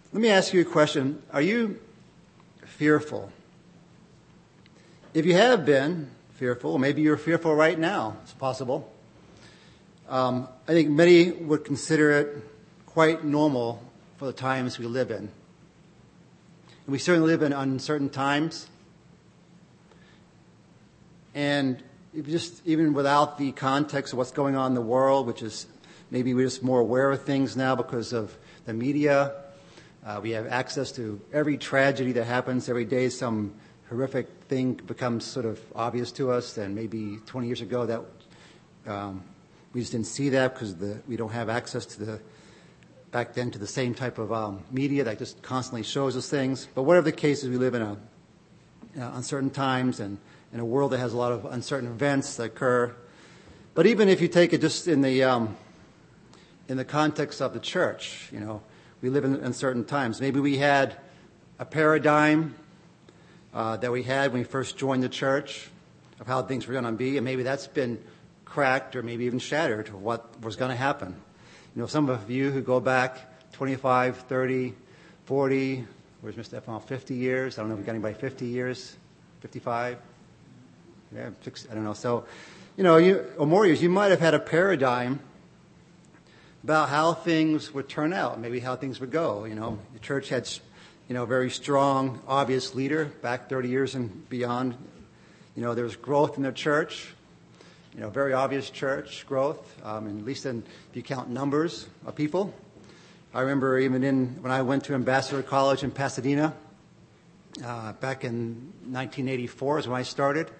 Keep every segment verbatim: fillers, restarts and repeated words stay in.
Let me ask you a question. Are you fearful? If you have been fearful, maybe you're fearful right now. It's possible. Um, I think many would consider it quite normal for the times we live in. And we certainly live in uncertain times. And if just even without the context of what's going on in the world, which is maybe we're just more aware of things now because of the media. Uh, we have access to every tragedy that happens every day. Some horrific thing becomes sort of obvious to us, and maybe twenty years ago that um, we just didn't see that because the, we don't have access to the back then to the same type of um, media that just constantly shows us things. But whatever the case is, we live in a uh, uncertain times and in a world that has a lot of uncertain events that occur. But even if you take it just in the um, in the context of the church, you know, we live in uncertain times. Maybe we had a paradigm uh, that we had when we first joined the church of how things were going to be, and maybe that's been cracked or maybe even shattered of what was going to happen. You know, some of you who go back twenty-five, thirty, forty, where's Mister Stefan, fifty years? I don't know if we've got anybody fifty years, fifty-five? Yeah, sixty, I don't know. So, you know, you, or more years, you might have had a paradigm about how things would turn out, maybe how things would go. You know, the church had, you know, a very strong, obvious leader back thirty years and beyond. You know, there was growth in the church, you know, very obvious church growth, um, and at least in, if you count numbers of people. I remember even in when I went to Ambassador College in Pasadena, uh, back in nineteen eighty-four is when I started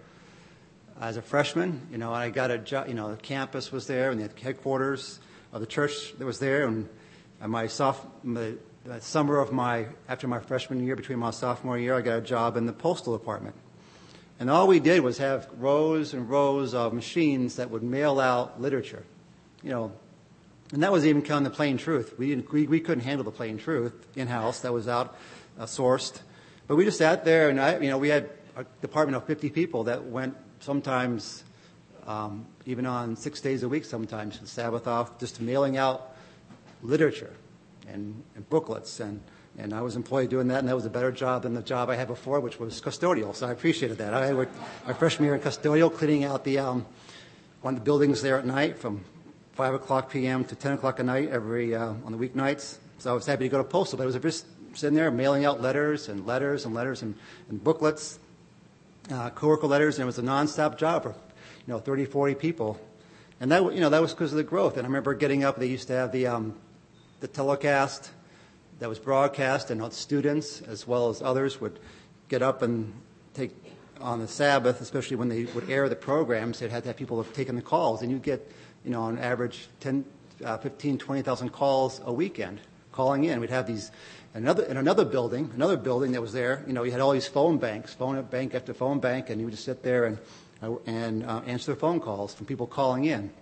as a freshman. You know, I got a job, you know, the campus was there and the headquarters of the church that was there, and, and my sophomore, the summer of my, after my freshman year, between my sophomore year, I got a job in the postal department. And all we did was have rows and rows of machines that would mail out literature, you know, and that was even kind of the plain truth. We didn't, we, we couldn't handle the plain truth in-house. That was out uh, sourced. But we just sat there, and I, you know, we had a department of fifty people that went sometimes Um, even on six days a week sometimes, the Sabbath off, just mailing out literature and, and booklets. And, and I was employed doing that, and that was a better job than the job I had before, which was custodial. So I appreciated that. I worked my freshman year in custodial, cleaning out the um, one of the buildings there at night from five o'clock p.m. to ten o'clock at night every uh, on the weeknights. So I was happy to go to postal, but I was just sitting there mailing out letters and letters and letters and, and booklets, uh, coworker letters, and it was a nonstop job for you know, thirty, forty people. And that, you know, that was because of the growth. And I remember getting up, they used to have the, um, the telecast that was broadcast, and students as well as others would get up and take on the Sabbath, especially when they would air the programs, they'd have to have people taking the calls. And you'd get, you know, on average ten, uh, fifteen, twenty thousand calls a weekend calling in. We'd have these, another, in another building, another building that was there, you know, you had all these phone banks, phone bank after phone bank, and you would just sit there and and uh, answer phone calls from people calling in.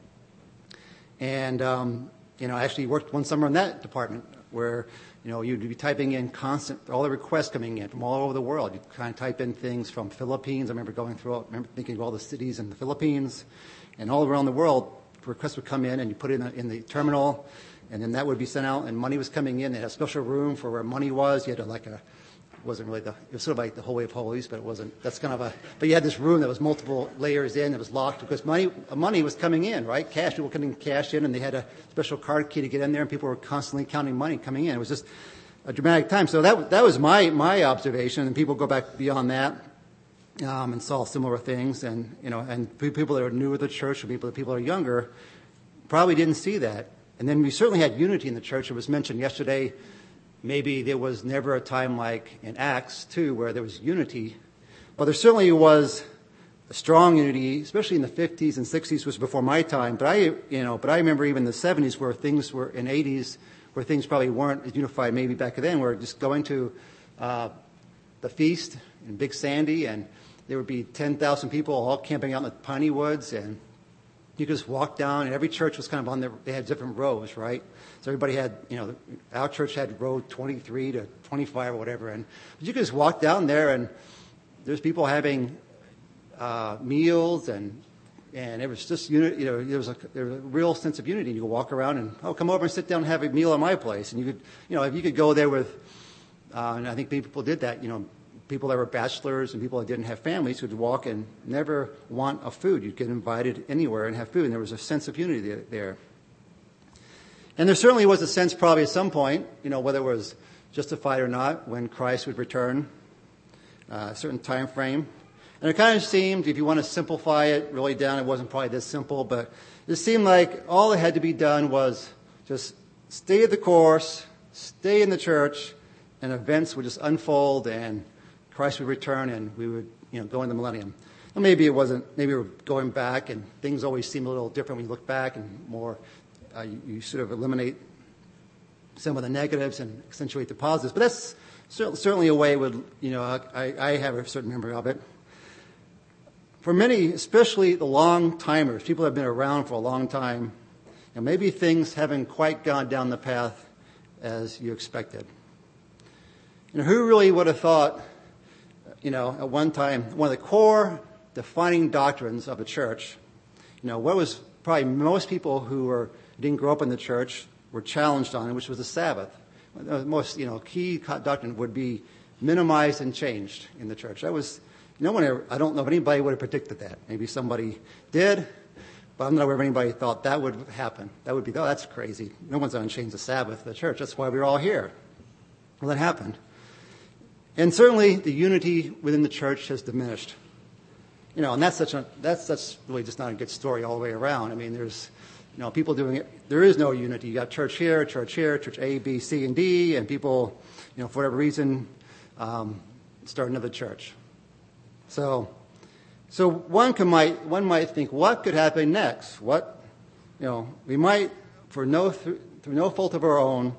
And, um, you know, I actually worked one summer in that department where, you know, you'd be typing in constant, all the requests coming in from all over the world. You'd kind of type in things from Philippines. I remember going through, I remember thinking of all the cities in the Philippines. And all around the world, requests would come in, and you put it in the, in the terminal, and then that would be sent out, and money was coming in. They had a special room for where money was. You had to, like a, it wasn't really the, it was sort of like the Holy of Holies, but it wasn't, that's kind of a, but you had this room that was multiple layers in, it was locked because money, money was coming in, right? Cash, people coming cash in, and they had a special card key to get in there, and people were constantly counting money coming in. It was just a dramatic time. So that, that was my, my observation, and people go back beyond that, um, and saw similar things, and, you know, and people that are newer to the church, or people, people that are younger, probably didn't see that. And then we certainly had unity in the church. It was mentioned yesterday. Maybe there was never a time like in Acts two where there was unity, but there certainly was a strong unity, especially in the fifties and sixties, which was before my time. But I, you know, but I remember even the seventies where things were in eighties, where things probably weren't as unified maybe back then. Where just going to uh, the feast in Big Sandy, and there would be ten thousand people all camping out in the piney woods, and you could just walk down, and every church was kind of on their, they had different rows, right? So everybody had, you know, our church had row twenty-three to twenty-five or whatever. And you could just walk down there, and there's people having uh, meals and And it was just, you know, there was, a, there was a real sense of unity. You could walk around and, oh, come over and sit down and have a meal at my place. And you could, you know, if you could go there with, uh, and I think people did that, you know, people that were bachelors and people that didn't have families would walk and never want a food. You'd get invited anywhere and have food. And there was a sense of unity there. And there certainly was a sense probably at some point, you know, whether it was justified or not, when Christ would return, uh, a certain time frame. And it kind of seemed, if you want to simplify it really down, it wasn't probably this simple, but it seemed like all that had to be done was just stay the course, stay in the church, and events would just unfold, and Christ would return, and we would, you know, go in the millennium. And maybe it wasn't, maybe we were going back, and things always seem a little different when you look back, and more, uh, you, you sort of eliminate some of the negatives and accentuate the positives. But that's certainly a way it would, you know, I, I have a certain memory of it. For many, especially the long-timers, people that have been around for a long time, you know, maybe things haven't quite gone down the path as you expected. You know, who really would have thought, you know, at one time, one of the core defining doctrines of the church, you know, what was probably most people who were didn't grow up in the church were challenged on, which was the Sabbath. The most, you know, key doctrine would be minimized and changed in the church. That was No one ever, I don't know if anybody would have predicted that. Maybe somebody did, but I'm not aware of anybody thought that would happen. That would be, oh, that's crazy. No one's going to change the Sabbath, the church. That's why we're all here. Well, that happened. And certainly the unity within the church has diminished. You know, and that's such a, that's, that's really just not a good story all the way around. I mean, there's, you know, people doing it. There is no unity. You got church here, church here, church A, B, C, and D, and people, you know, for whatever reason, um, start another church. So, so one can might one might think, what could happen next? What, you know, we might, for no through, through no fault of our own,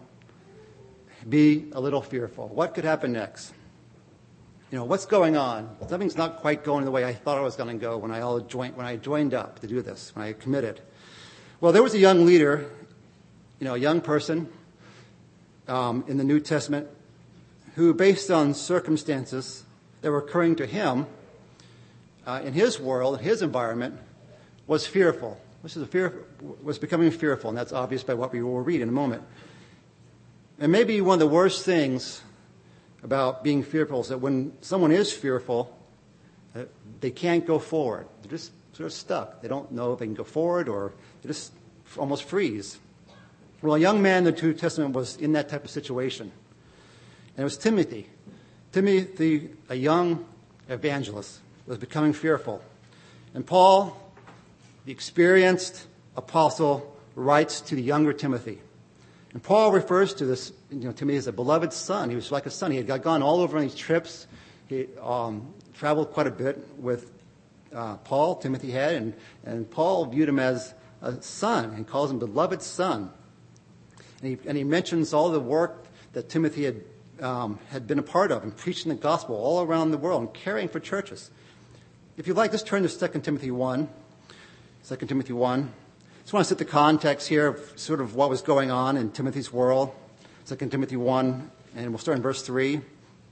be a little fearful. What could happen next? You know, what's going on? Something's not quite going the way I thought it was going to go when I all joined when I joined up to do this, when I committed. Well, there was a young leader, you know, a young person um, in the New Testament who, based on circumstances that were occurring to him, Uh, in his world, his environment, was fearful. This is a fear, was becoming fearful, and that's obvious by what we will read in a moment. And maybe one of the worst things about being fearful is that when someone is fearful, uh, they can't go forward. They're just sort of stuck. They don't know if they can go forward, or they just almost freeze. Well, a young man in the New Testament was in that type of situation. And it was Timothy. Timothy, a young evangelist, was becoming fearful. And Paul, the experienced apostle, writes to the younger Timothy. And Paul refers to this, you know, Timothy as a beloved son. He was like a son. He had gone all over on these trips. He um, traveled quite a bit with uh, Paul, Timothy had, and, and Paul viewed him as a son and calls him beloved son. And he, and he mentions all the work that Timothy had, um, had been a part of in preaching the gospel all around the world and caring for churches. If you'd like, just turn to Second Timothy one. Second Timothy one. I just want to set the context here of sort of what was going on in Timothy's world. Second Timothy one, and we'll start in verse three.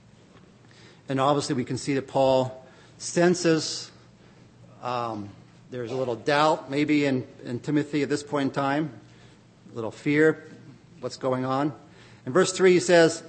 And obviously we can see that Paul senses um, there's a little doubt maybe in, in Timothy at this point in time, a little fear, what's going on. In verse three he says,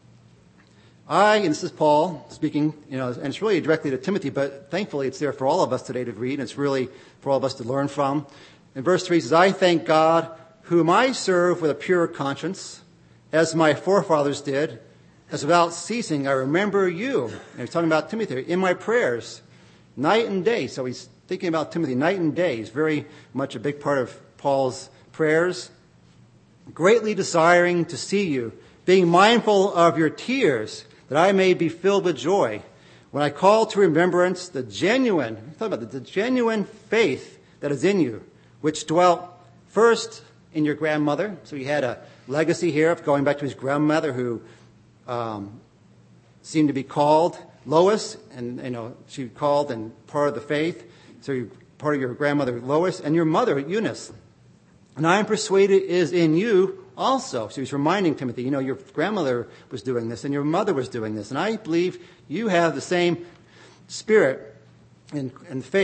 I, and this is Paul speaking, you know, and it's really directly to Timothy, but thankfully it's there for all of us today to read, and it's really for all of us to learn from. In verse three he says, I thank God, whom I serve with a pure conscience, as my forefathers did, as without ceasing I remember you. And he's talking about Timothy in my prayers, night and day. So he's thinking about Timothy night and day. He's very much a big part of Paul's prayers. Greatly desiring to see you, being mindful of your tears, that I may be filled with joy when I call to remembrance the genuine, I'm talking about the, the genuine faith that is in you, which dwelt first in your grandmother. So he had a legacy here of going back to his grandmother, who um, seemed to be called Lois, and you know she called and part of the faith. So you're part of your grandmother Lois and your mother Eunice, and I am persuaded is in you also. So he's reminding Timothy, you know, your grandmother was doing this and your mother was doing this. And I believe you have the same spirit and, and faith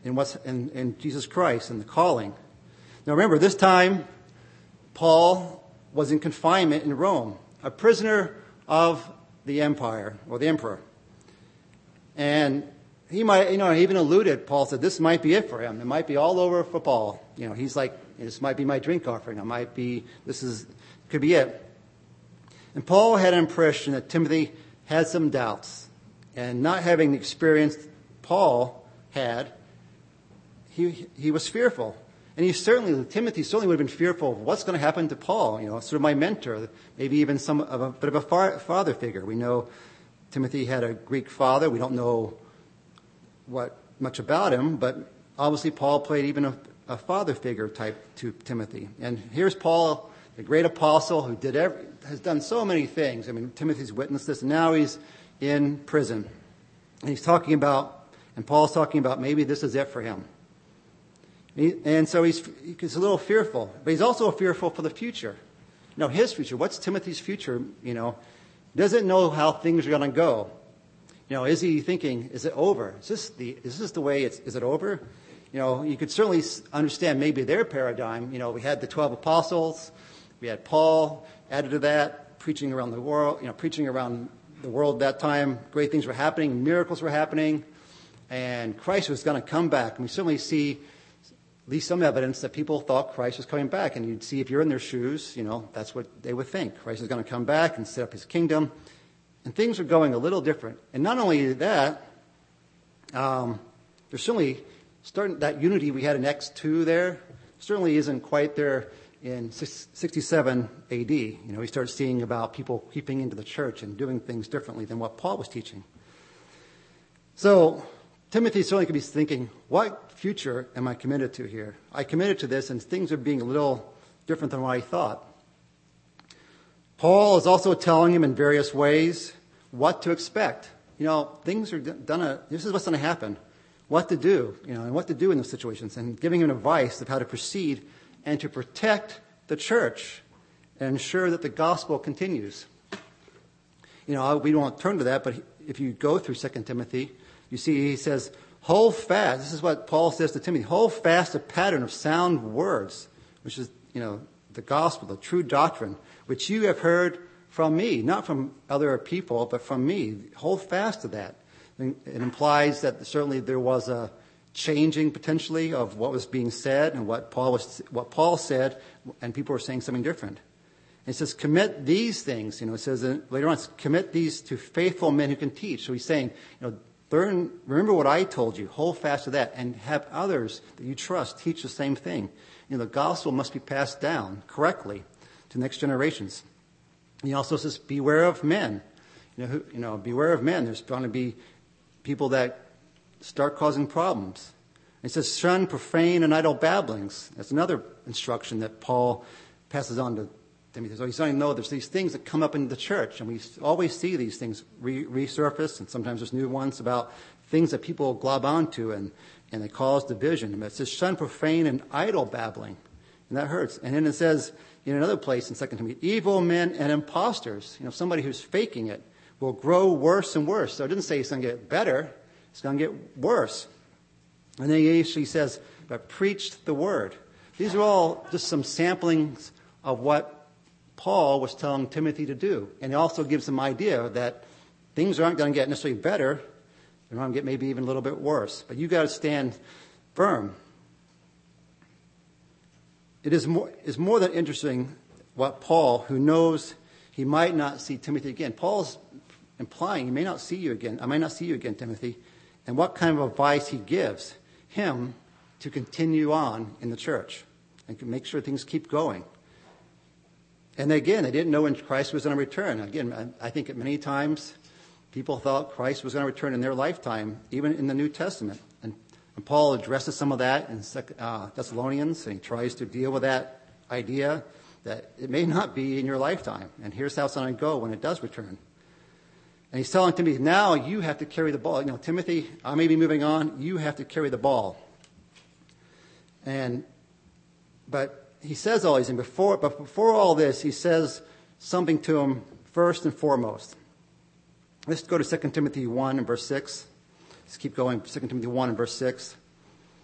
in what's in, in Jesus Christ and the calling. Now remember, this time Paul was in confinement in Rome, a prisoner of the empire or the emperor. And he might, you know, he even alluded, Paul said, this might be it for him. It might be all over for Paul. You know, he's like, this might be my drink offering. It might be, this is, could be it. And Paul had an impression that Timothy had some doubts. And not having the experience Paul had, he he was fearful. And he certainly, Timothy certainly would have been fearful of what's going to happen to Paul, you know, sort of my mentor, maybe even some of a bit of a far, father figure. We know Timothy had a Greek father. We don't know what much about him, but obviously Paul played even a, a father figure type to Timothy. And here's Paul, the great apostle who did every, has done so many things. I mean, Timothy's witnessed this, and now he's in prison. And he's talking about, and Paul's talking about maybe this is it for him. He, and so he's, he's a little fearful, but he's also fearful for the future. You know, his future. What's Timothy's future? You know, doesn't know how things are going to go. You know, is he thinking, is it over? Is this the, is this the way it's, is it over? You know, you could certainly understand maybe their paradigm. You know, we had the twelve apostles. We had Paul added to that, preaching around the world, you know, preaching around the world at that time. Great things were happening. Miracles were happening. And Christ was going to come back. And we certainly see at least some evidence that people thought Christ was coming back. And you'd see if you're in their shoes, you know, that's what they would think. Christ is going to come back and set up his kingdom. And things are going a little different. And not only that, um, there's certainly starting that unity we had in Acts two there certainly isn't quite there in sixty-seven A D. You know, we start seeing about people creeping into the church and doing things differently than what Paul was teaching. So Timothy certainly could be thinking, what future am I committed to here? I committed to this, and things are being a little different than what I thought. Paul is also telling him in various ways what to expect. You know, things are done. A, this is what's going to happen. What to do, you know, and what to do in those situations, and giving him advice of how to proceed and to protect the church and ensure that the gospel continues. You know, we don't turn to that, but if you go through Second Timothy, you see he says, hold fast. This is what Paul says to Timothy. Hold fast a pattern of sound words, which is, you know, the gospel, the true doctrine, which you have heard from me, not from other people, but from me. Hold fast to that. It implies that certainly there was a changing potentially of what was being said and what Paul was, what Paul said, and people were saying something different. And it says, commit these things. You know, it says later on, commit these to faithful men who can teach. So he's saying, you know, learn, remember what I told you, hold fast to that, and have others that you trust teach the same thing. You know, the gospel must be passed down correctly to next generations. And he also says, beware of men. You know, who, you know, beware of men. There's going to be people that start causing problems. And it says, shun profane and idle babblings. That's another instruction that Paul passes on to Timothy. So he's saying, no, there's these things that come up in the church, and we always see these things re- resurface, and sometimes there's new ones about things that people glob onto, and, and they cause division. And it says, shun profane and idle babbling. And that hurts. And then it says in another place in Second Timothy, evil men and imposters, you know, somebody who's faking it, will grow worse and worse. So it doesn't say it's going to get better. It's going to get worse. And then he actually says, but preach the word. These are all just some samplings of what Paul was telling Timothy to do. And it also gives some idea that things aren't going to get necessarily better. They're going to get maybe even a little bit worse. But you got to stand firm. It is more, is more than interesting what Paul, who knows he might not see Timothy again. Paul's implying he may not see you again. I might not see you again, Timothy. And what kind of advice he gives him to continue on in the church and to make sure things keep going. And again, they didn't know when Christ was going to return. Again, I think at many times people thought Christ was going to return in their lifetime, even in the New Testament. And, and Paul addresses some of that in uh, Thessalonians, and he tries to deal with that idea that it may not be in your lifetime. And here's how it's going to go when it does return. And he's telling Timothy, now you have to carry the ball. You know, Timothy, I may be moving on. You have to carry the ball. And, but he says all these things. Before, but before all this, he says something to him first and foremost. Let's go to Second Timothy one and verse six. Let's keep going. Second Timothy one and verse six.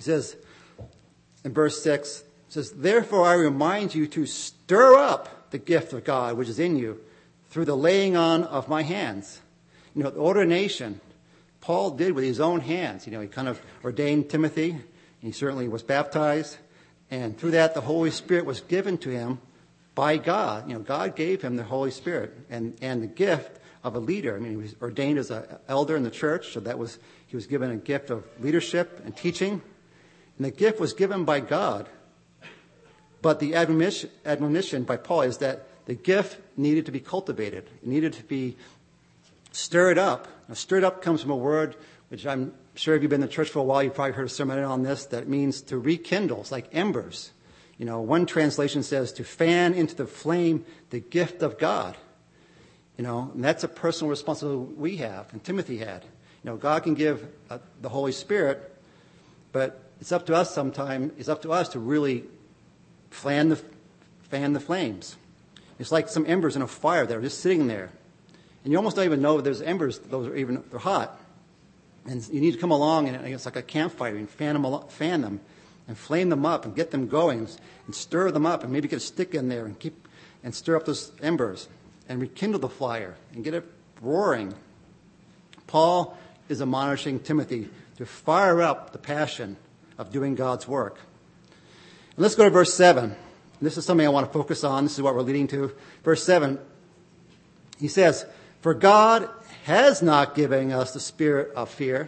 He says in verse six, it says, therefore I remind you to stir up the gift of God which is in you through the laying on of my hands. You know, the ordination, Paul did with his own hands. You know, he kind of ordained Timothy, and he certainly was baptized. And through that, the Holy Spirit was given to him by God. You know, God gave him the Holy Spirit and, and the gift of a leader. I mean, he was ordained as an elder in the church, so that was, he was given a gift of leadership and teaching. And the gift was given by God. But the admonition, admonition by Paul is that the gift needed to be cultivated. It needed to be stirred up. Now, stirred up comes from a word which I'm sure if you've been in the church for a while, you've probably heard a sermon on this, that means to rekindle. It's like embers. You know, one translation says to fan into the flame the gift of God. You know, and that's a personal responsibility we have, and Timothy had. You know, God can give uh, the Holy Spirit, but it's up to us sometime, it's up to us to really fan the, fan the flames. It's like some embers in a fire that are just sitting there. And you almost don't even know there's embers, those are even, they're hot. And you need to come along, and it's like a campfire, and fan them, fan them, and flame them up, and get them going, and stir them up, and maybe get a stick in there, and keep, and stir up those embers, and rekindle the fire, and get it roaring. Paul is admonishing Timothy to fire up the passion of doing God's work. And let's go to verse seven. This is something I want to focus on. This is what we're leading to. Verse seven, he says, for God has not given us the spirit of fear,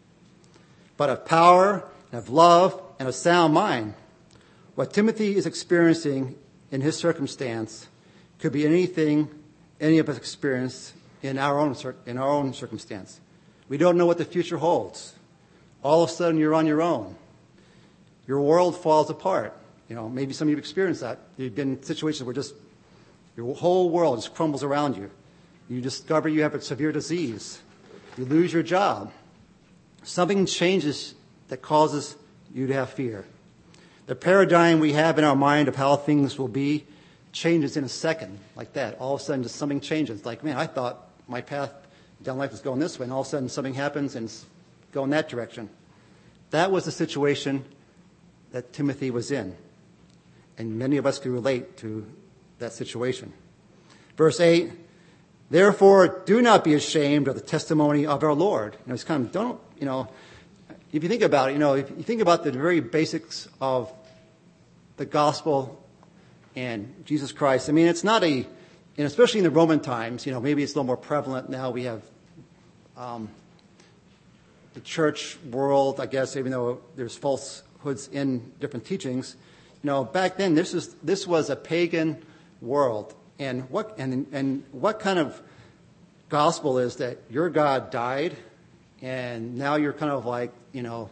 but of power and of love and of sound mind. What Timothy is experiencing in his circumstance could be anything any of us experience in our own in our own circumstance. We don't know what the future holds. All of a sudden, you're on your own. Your world falls apart. You know, maybe some of you have experienced that. You've been in situations where just your whole world just crumbles around you. You discover you have a severe disease. You lose your job. Something changes that causes you to have fear. The paradigm we have in our mind of how things will be changes in a second, like that. All of a sudden, just something changes. Like, man, I thought my path down life was going this way, and all of a sudden something happens and it's going that direction. That was the situation that Timothy was in. And many of us can relate to that situation. Verse eight, therefore, do not be ashamed of the testimony of our Lord. You know, it's kind of, don't, you know, if you think about it, you know, if you think about the very basics of the gospel and Jesus Christ, I mean, it's not a, and especially in the Roman times, you know, maybe it's a little more prevalent now. We have um, the church world, I guess, even though there's falsehoods in different teachings. You know, back then, this is this was a pagan world. And what and and what kind of gospel is that your God died, and now you're kind of like, you know,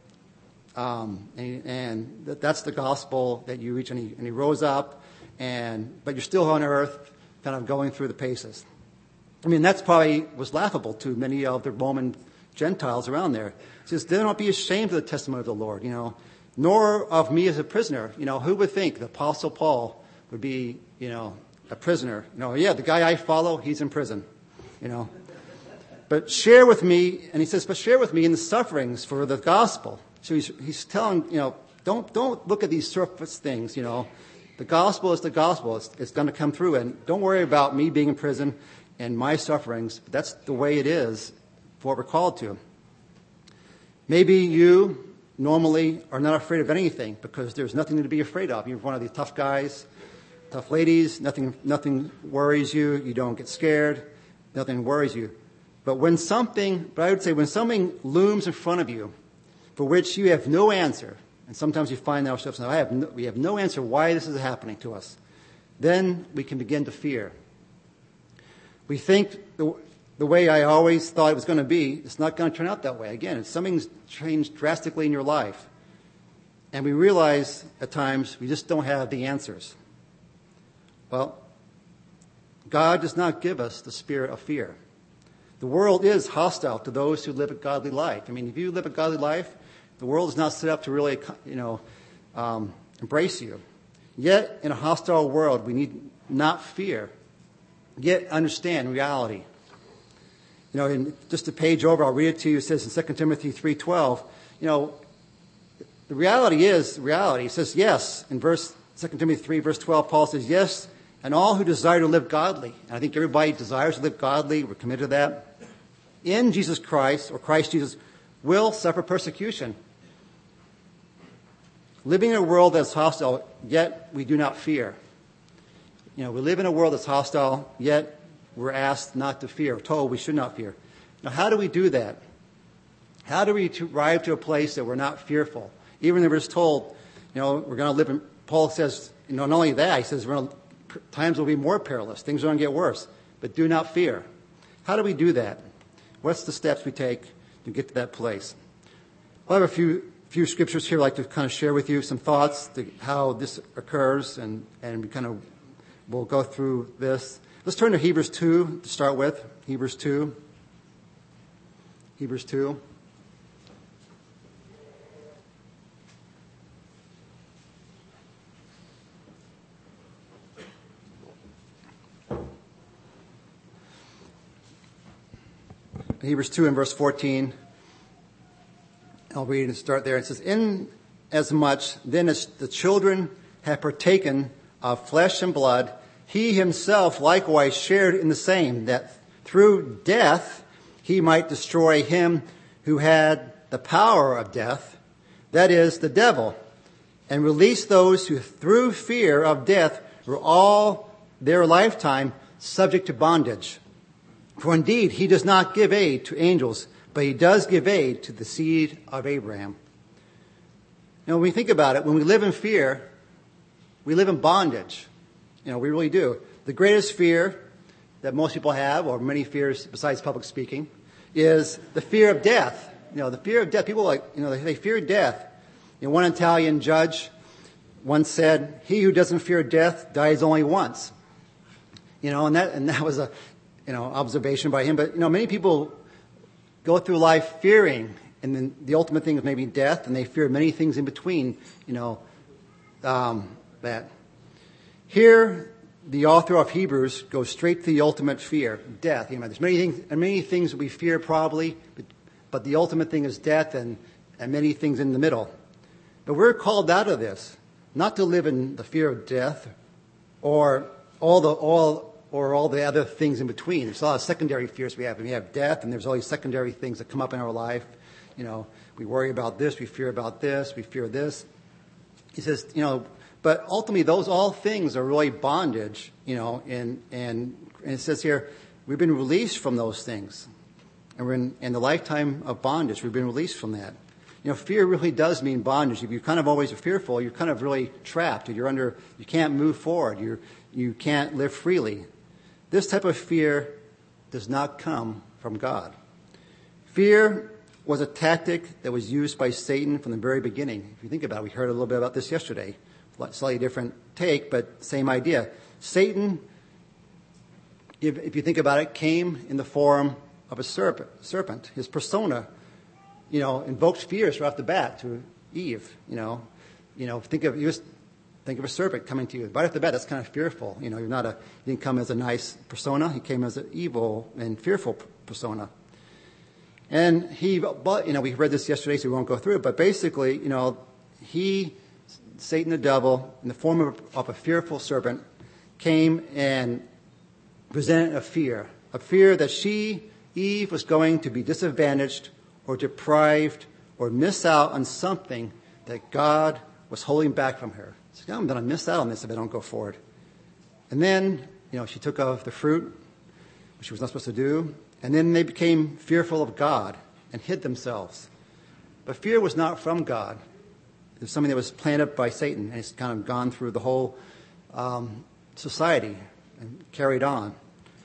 um, and, and that's the gospel that you reach, and he, and he rose up, and but you're still on earth, kind of going through the paces. I mean, that's probably was laughable to many of the Roman Gentiles around there. It says, do not be ashamed of the testimony of the Lord, you know, nor of me as a prisoner. You know, who would think the Apostle Paul would be, you know, a prisoner? You know, yeah, the guy I follow, he's in prison, you know. But share with me, and he says, but share with me in the sufferings for the gospel. So he's, he's telling, you know, don't don't look at these surface things, you know. The gospel is the gospel. It's, it's going to come through, and don't worry about me being in prison and my sufferings. That's the way it is for what we're called to. Maybe you normally are not afraid of anything because there's nothing to be afraid of. You're one of these tough guys, tough ladies. Nothing, nothing worries you. You don't get scared. Nothing worries you. But when something, but I would say when something looms in front of you for which you have no answer, and sometimes we find ourselves, I have no, we have no answer why this is happening to us, then we can begin to fear. We think the, the way I always thought it was going to be, it's not going to turn out that way. Again, if something's changed drastically in your life, and we realize at times we just don't have the answers. Well, God does not give us the spirit of fear. The world is hostile to those who live a godly life. I mean, if you live a godly life, the world is not set up to really, you know, um, embrace you. Yet, in a hostile world, we need not fear. Yet, understand reality. You know, in just a page over, I'll read it to you. It says in Second Timothy three twelve, you know, the reality is reality. It says yes. In verse Second Timothy three, verse twelve, Paul says, yes, and all who desire to live godly. And I think everybody desires to live godly. We're committed to that. In Jesus Christ, or Christ Jesus, will suffer persecution. Living in a world that's hostile, yet we do not fear. You know, we live in a world that's hostile, yet we're asked not to fear. We're told we should not fear. Now, how do we do that? How do we arrive to a place that we're not fearful? Even if we're told, you know, we're going to live in, Paul says, you know, not only that, he says, we're gonna, times will be more perilous. Things are going to get worse. But do not fear. How do we do that? What's the steps we take to get to that place? I'll have a few few scriptures here I'd like to kind of share with you, some thoughts to how this occurs, and, and we kind of will go through this. Let's turn to Hebrews two to start with. Hebrews two. Hebrews two. Hebrews two and verse fourteen. I'll read and start there. It says, inasmuch then as the children have partaken of flesh and blood, he himself likewise shared in the same, that through death he might destroy him who had the power of death, that is, the devil, and release those who through fear of death were all their lifetime subject to bondage. For indeed, he does not give aid to angels, but he does give aid to the seed of Abraham. Now, when we think about it, when we live in fear, we live in bondage. You know, we really do. The greatest fear that most people have, or many fears besides public speaking, is the fear of death. You know, the fear of death. People like, you know, they, they fear death. You know, one Italian judge once said, "He who doesn't fear death dies only once." You know, and that and that was a, you know, observation by him. But you know, many people go through life fearing, and then the ultimate thing is maybe death, and they fear many things in between, you know, um, that. Here, the author of Hebrews goes straight to the ultimate fear, death. You know, there's many things, and many things that we fear probably, but, but the ultimate thing is death, and, and many things in the middle. But we're called out of this, not to live in the fear of death, or all the all. or all the other things in between. There's a lot of secondary fears we have. We have death, and there's all these secondary things that come up in our life. You know, we worry about this, we fear about this, we fear this. He says, you know, but ultimately those all things are really bondage, you know, and, and, and it says here, we've been released from those things. And we're in, in the lifetime of bondage, we've been released from that. You know, fear really does mean bondage. If you're kind of always fearful, you're kind of really trapped. You're under, you can't move forward. You're, you can't live freely. This type of fear does not come from God. Fear was a tactic that was used by Satan from the very beginning. If you think about it, we heard a little bit about this yesterday. Slightly different take, but same idea. Satan, if, if you think about it, came in the form of a serpent. serpent. His persona, you know, invoked fears right off the bat to Eve. You know, you know, think of you just think of a serpent coming to you right off the bat. That's kind of fearful. You know, you're not a he didn't come as a nice persona. He came as an evil and fearful persona. And he, but you know, we read this yesterday, so we won't go through it. But basically, you know, he. Satan the devil, in the form of, of a fearful serpent, came and presented a fear. A fear that she, Eve, was going to be disadvantaged or deprived or miss out on something that God was holding back from her. She said, I'm going to miss out on this if I don't go forward. And then, you know, she took of the fruit, which she was not supposed to do. And then they became fearful of God and hid themselves. But fear was not from God. It was something that was planted by Satan, and it's kind of gone through the whole um, society and carried on.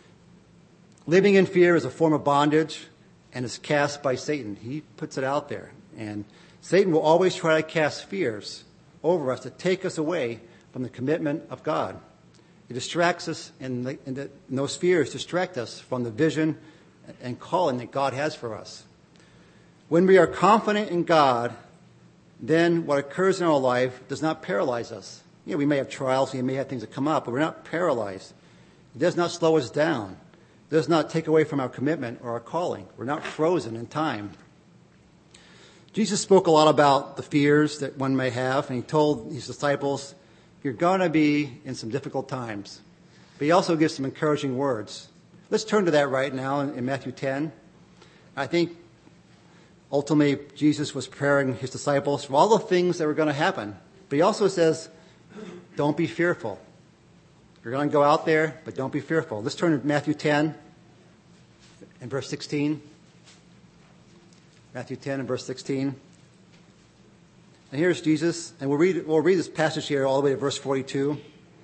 Living in fear is a form of bondage, and is cast by Satan. He puts it out there. And Satan will always try to cast fears over us to take us away from the commitment of God. It distracts us, and, the, and, the, and those fears distract us from the vision and calling that God has for us. When we are confident in God, then what occurs in our life does not paralyze us. You know, we may have trials, we may have things that come up, but we're not paralyzed. It does not slow us down. It does not take away from our commitment or our calling. We're not frozen in time. Jesus spoke a lot about the fears that one may have, and he told his disciples, you're going to be in some difficult times. But he also gives some encouraging words. Let's turn to that right now in, in Matthew ten. I think ultimately Jesus was preparing his disciples for all the things that were going to happen. But he also says, don't be fearful. You're going to go out there, but don't be fearful. Let's turn to Matthew ten and verse sixteen. Matthew ten and verse sixteen. And here's Jesus, and we'll read, we'll read this passage here all the way to verse forty-two.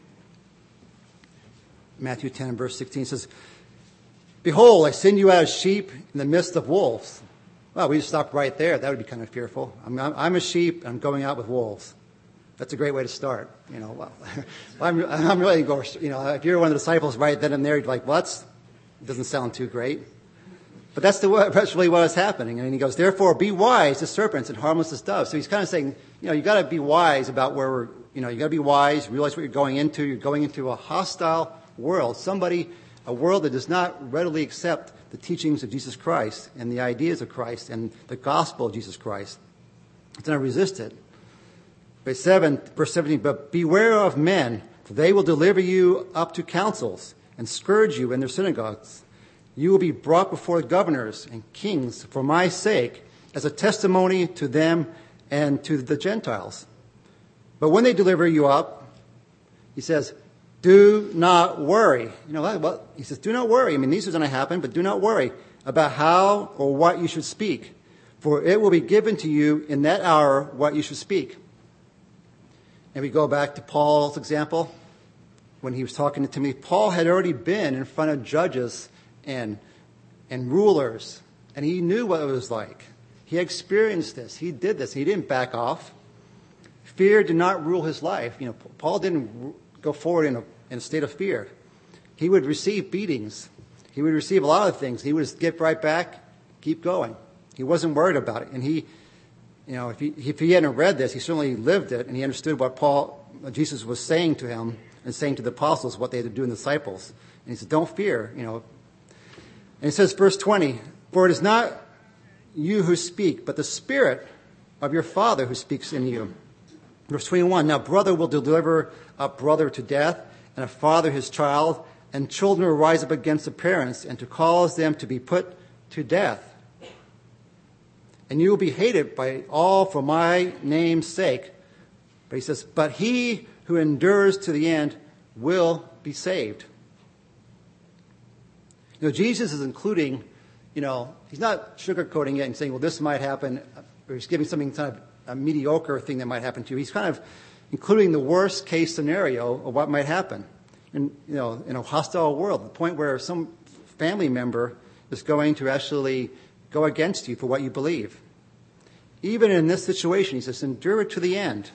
Matthew ten and verse sixteen says, behold, I send you out as sheep in the midst of wolves. Well, we just stop right there. That would be kind of fearful. I'm, I'm a sheep, and I'm going out with wolves. That's a great way to start. You know, well, I'm, I'm really going, you know, if you're one of the disciples right then and there, you're like, well, that's, doesn't sound too great. But that's, the, that's really what is happening. And he goes, therefore, be wise as serpents and harmless as doves. So he's kind of saying, you know, you got to be wise about where we're, you know, you got to be wise, realize what you're going into. You're going into a hostile world, somebody, a world that does not readily accept the teachings of Jesus Christ and the ideas of Christ and the gospel of Jesus Christ. It's going to resist it. Verse seven, verse seventeen, but beware of men, for they will deliver you up to councils and scourge you in their synagogues. You will be brought before governors and kings for my sake as a testimony to them and to the Gentiles. But when they deliver you up, he says, do not worry. You know, well, he says, do not worry. I mean, these are going to happen, but do not worry about how or what you should speak, for it will be given to you in that hour what you should speak. And we go back to Paul's example when he was talking to Timothy. Paul had already been in front of judges and and rulers, and he knew what it was like. He experienced this. He did this. He didn't back off. Fear did not rule his life. You know, Paul didn't go forward in a, in a state of fear. He would receive beatings. He would receive a lot of things. He would get right back, keep going. He wasn't worried about it. And he, you know, if he, if he hadn't read this, he certainly lived it, and he understood what Paul, Jesus was saying to him and saying to the apostles, what they had to do in the disciples. And he said, don't fear, you know. And it says, verse twenty, for it is not you who speak, but the Spirit of your Father who speaks in you. Verse twenty-one, now brother will deliver up brother to death, and a father his child, and children will rise up against the parents, and to cause them to be put to death. And you will be hated by all for my name's sake. But he says, but he who endures to the end will be saved. You know, Jesus is including, you know, he's not sugarcoating it and saying, well, this might happen, or he's giving something kind of a mediocre thing that might happen to you. He's kind of including the worst case scenario of what might happen in, you know, in a hostile world, the point where some family member is going to actually go against you for what you believe. Even in this situation, he says, endure it to the end.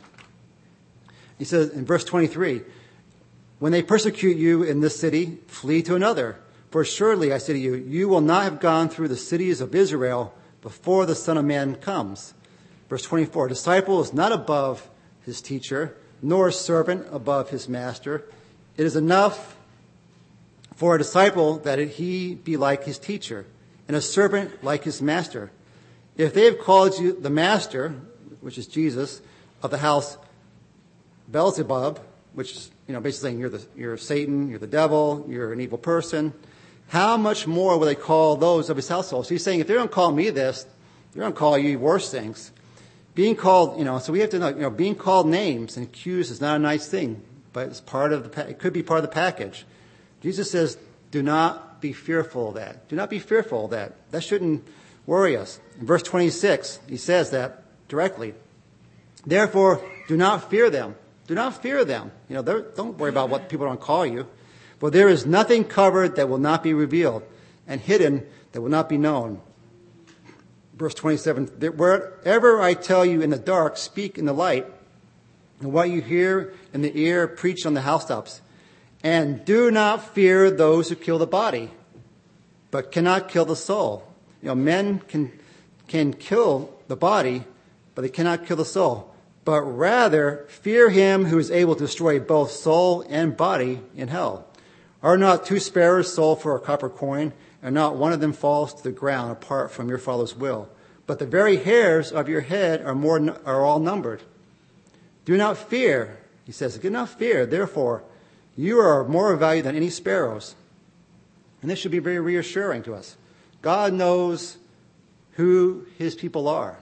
He says in verse twenty-three, when they persecute you in this city, flee to another. For surely, I say to you, you will not have gone through the cities of Israel before the Son of Man comes. Verse twenty-four, a disciple is not above his teacher, nor a servant above his master. It is enough for a disciple that he be like his teacher, and a servant like his master. If they have called you the master, which is Jesus, of the house Beelzebub, which is, you know, basically saying you're the, you're Satan, you're the devil, you're an evil person, how much more will they call those of his household? So he's saying, if they don't call me this, they're going to call you worse things. Being called, you know, so we have to know, you know, being called names and accused is not a nice thing, but it's part of the, it could be part of the package. Jesus says, do not be fearful of that. Do not be fearful of that. That shouldn't worry us. In verse twenty-six, he says that directly. Therefore, do not fear them. Do not fear them. You know, don't worry about what people don't call you. For there is nothing covered that will not be revealed, and hidden that will not be known. Verse twenty-seven, wherever I tell you in the dark, speak in the light, and what you hear in the ear, preach on the housetops. And do not fear those who kill the body, but cannot kill the soul. You know, men can can kill the body, but they cannot kill the soul. But rather fear him who is able to destroy both soul and body in hell. Are not two sparrows sold for a copper coin, and not one of them falls to the ground apart from your Father's will? but the very hairs of your head are more are all numbered. Do not fear, he says, do not fear. Therefore, you are more valuable than any sparrows. And this should be very reassuring to us. God knows who his people are.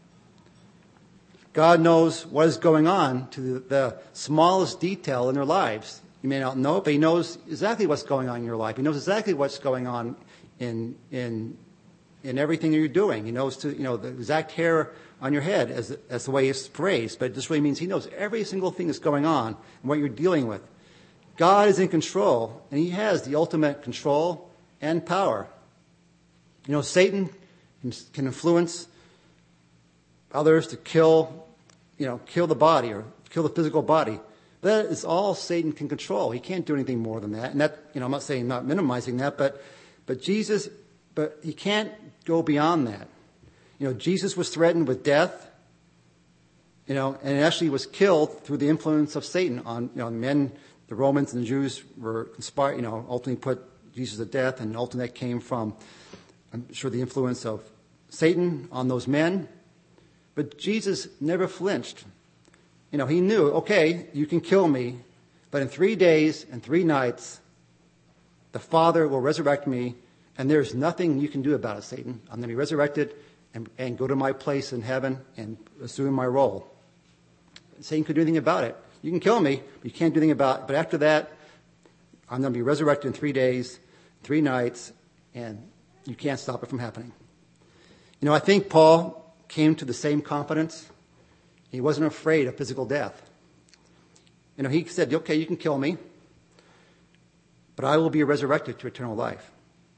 God knows what is going on to the, the smallest detail in their lives. You may not know it, but he knows exactly what's going on in your life. He knows exactly what's going on in in in everything that you're doing. He knows to you know the exact hair on your head, as as the way it's phrased. But it just really means he knows every single thing that's going on and what you're dealing with. God is in control, and he has the ultimate control and power. You know, Satan can influence others to kill, you know, kill the body or kill the physical body. That is all Satan can control. He can't do anything more than that. And that, you know, I'm not saying, not minimizing that, but, but Jesus, but he can't go beyond that. You know, Jesus was threatened with death, you know, and actually was killed through the influence of Satan on, you know, men, the Romans and the Jews were conspired, you know, ultimately put Jesus to death, and ultimately that came from, I'm sure, the influence of Satan on those men. But Jesus never flinched. You know, he knew, okay, you can kill me, but in three days and three nights, the Father will resurrect me, and there's nothing you can do about it, Satan. I'm going to be resurrected and, and go to my place in heaven and assume my role. Satan could do anything about it. You can kill me, but you can't do anything about it. But after that, I'm going to be resurrected in three days, three nights, and you can't stop it from happening. You know, I think Paul came to the same confidence. He wasn't afraid of physical death. You know, he said, okay, you can kill me, but I will be resurrected to eternal life.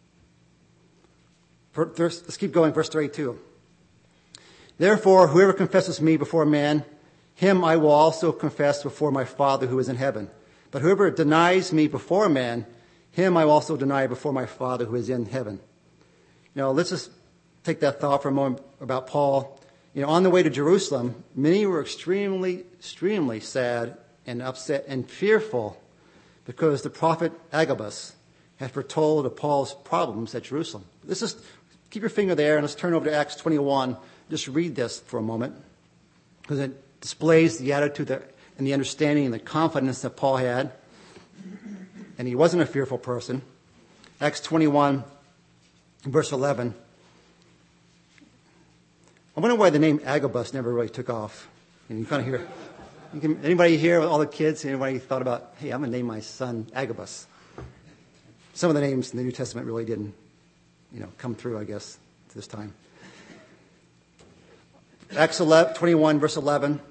Let's keep going, verse thirty-two. Therefore, whoever confesses me before man, him I will also confess before my Father who is in heaven. But whoever denies me before man, him I will also deny before my Father who is in heaven. You know, let's just take that thought for a moment about Paul. You know, on the way to Jerusalem, many were extremely, extremely sad and upset and fearful because the prophet Agabus had foretold of Paul's problems at Jerusalem. Let's just keep your finger there and let's turn over to Acts twenty-one. Just read this for a moment because it displays the attitude that, and the understanding and the confidence that Paul had. And he wasn't a fearful person. Acts twenty-one, verse eleven. I wonder why the name Agabus never really took off. And you kind of hear, you can, anybody here, all the kids, anybody thought about, hey, I'm going to name my son Agabus? Some of the names in the New Testament really didn't, you know, come through, I guess, this time. Acts twenty-one, verse eleven.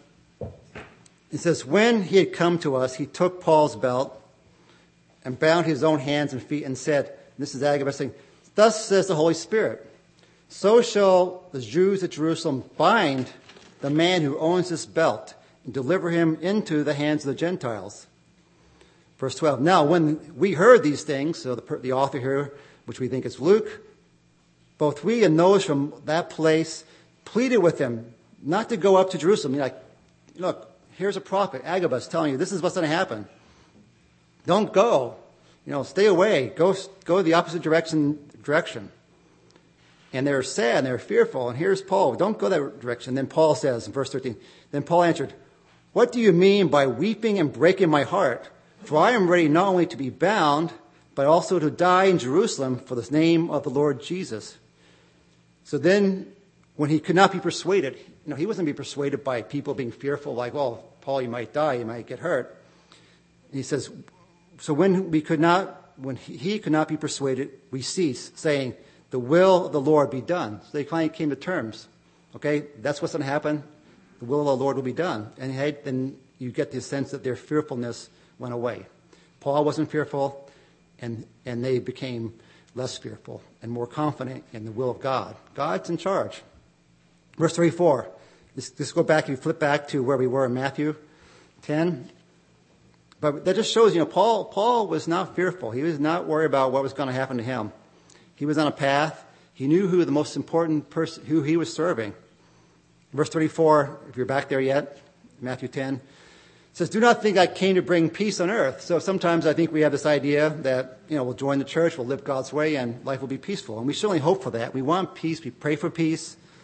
It says, when he had come to us, he took Paul's belt and bound his own hands and feet and said, this is Agabus saying, thus says the Holy Spirit, so shall the Jews at Jerusalem bind the man who owns this belt and deliver him into the hands of the Gentiles. Verse twelve. Now, when we heard these things, so the, the author here, which we think is Luke, both we and those from that place pleaded with him not to go up to Jerusalem. You're like, look, here's a prophet, Agabus, telling you this is what's going to happen. Don't go. You know, stay away. Go, go the opposite direction. direction. And they're sad and they're fearful. And here's Paul. Don't go that direction. Then Paul says in verse thirteen, then Paul answered, what do you mean by weeping and breaking my heart? For I am ready not only to be bound, but also to die in Jerusalem for the name of the Lord Jesus. So then, when he could not be persuaded, you know, he wasn't being persuaded by people being fearful, like, well, Paul, you might die, you might get hurt. And he says, so when we could not, when he could not be persuaded, we cease, saying, the will of the Lord be done. So they finally came to terms. Okay, that's what's going to happen. The will of the Lord will be done. And then you get the sense that their fearfulness went away. Paul wasn't fearful, and, and they became less fearful and more confident in the will of God. God's in charge. Verse thirty-four. Let's, let's go back, if you flip back to where we were in Matthew ten. But that just shows, you know, Paul, Paul was not fearful. He was not worried about what was going to happen to him. He was on a path. He knew who the most important person, who he was serving. Verse thirty-four, if you're back there yet, Matthew ten, it says, do not think I came to bring peace on earth. So sometimes I think we have this idea that, you know, we'll join the church, we'll live God's way, and life will be peaceful. And we certainly hope for that. We want peace. We pray for peace.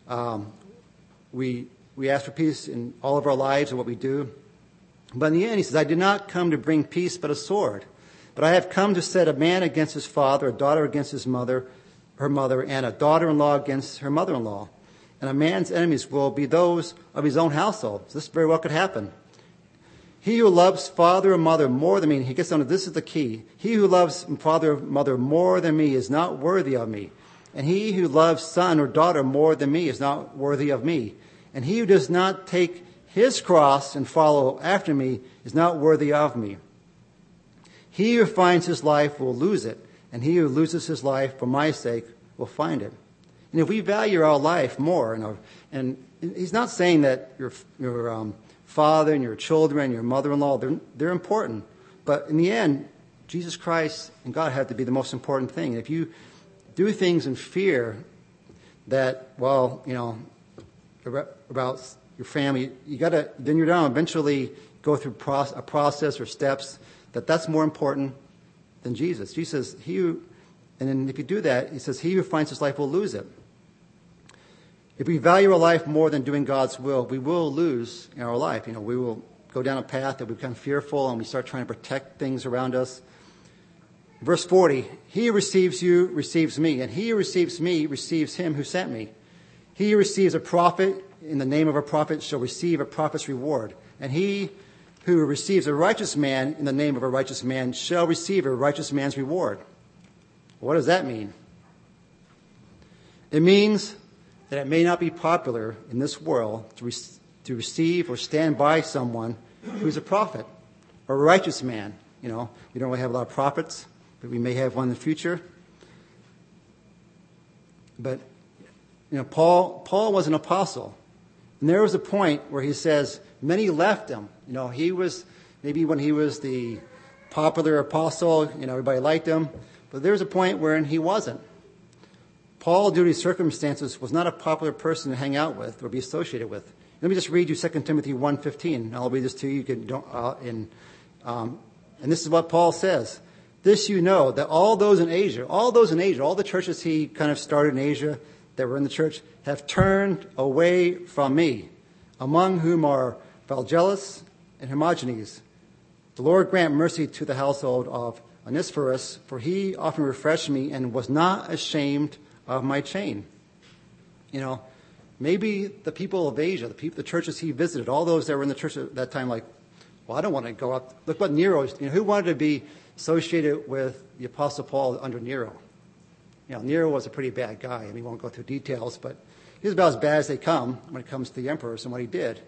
Um, we we ask for peace in all of our lives and what we do. But in the end, he says, I did not come to bring peace but a sword. But I have come to set a man against his father, a daughter against his mother, her mother, and a daughter-in-law against her mother-in-law. And a man's enemies will be those of his own household. So this very well could happen. He who loves father or mother more than me, and he gets down to this is the key. He who loves father or mother more than me is not worthy of me. And he who loves son or daughter more than me is not worthy of me. And he who does not take his cross and follow after me is not worthy of me. He who finds his life will lose it, and he who loses his life for my sake will find it. And if we value our life more, and, our, and he's not saying that your your um, father and your children and your mother-in-law, they're, they're important. But in the end, Jesus Christ and God have to be the most important thing. If you do things in fear that, well, you know, about your family, you got to, then you're down eventually go through a process or steps that that's more important than Jesus. Jesus says, he who, and then if you do that, he says, he who finds his life will lose it. If we value our life more than doing God's will, we will lose in our life. You know, we will go down a path that we become fearful and we start trying to protect things around us. Verse forty, he who receives you receives me, and he who receives me receives him who sent me. He who receives a prophet in the name of a prophet shall receive a prophet's reward. And he who receives a righteous man in the name of a righteous man shall receive a righteous man's reward. What does that mean? It means that it may not be popular in this world to, re- to receive or stand by someone who's a prophet or a righteous man. You know, we don't really have a lot of prophets, but we may have one in the future. But, you know, Paul, Paul was an apostle. And there was a point where he says many left him. You know, he was, maybe when he was the popular apostle, you know, everybody liked him. But there was a point where he wasn't. Paul, due to his circumstances, was not a popular person to hang out with or be associated with. Let me just read you Second Timothy one fifteen. I'll read this to you. You can, don't, uh, in, um, and this is what Paul says. This you know, that all those in Asia, all those in Asia, all the churches he kind of started in Asia that were in the church, have turned away from me, among whom are Phygellus and Hermogenes. The Lord grant mercy to the household of Onesiphorus, for he often refreshed me and was not ashamed of my chain. You know, maybe the people of Asia, the people, the churches he visited, all those that were in the church at that time, like, well, I don't want to go up. Look what Nero, you know, who wanted to be associated with the Apostle Paul under Nero? You know, Nero was a pretty bad guy. I mean, we won't go through details, but he was about as bad as they come when it comes to the emperors and what he did.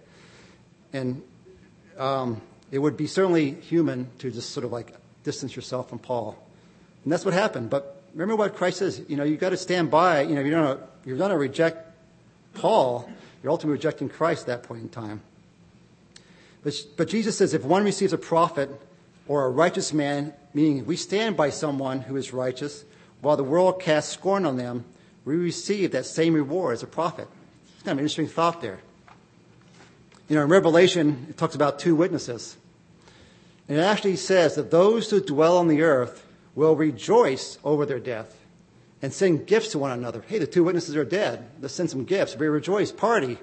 And um, it would be certainly human to just sort of like distance yourself from Paul. And that's what happened. But remember what Christ says, you know, you've got to stand by. You know, you're going to, you're going to reject Paul. You're ultimately rejecting Christ at that point in time. But, but Jesus says if one receives a prophet or a righteous man, meaning we stand by someone who is righteous, while the world casts scorn on them, we receive that same reward as a prophet. It's kind of an interesting thought there. You know, in Revelation, it talks about two witnesses. And it actually says that those who dwell on the earth will rejoice over their death and send gifts to one another. Hey, the two witnesses are dead. Let's send some gifts. We rejoice, party.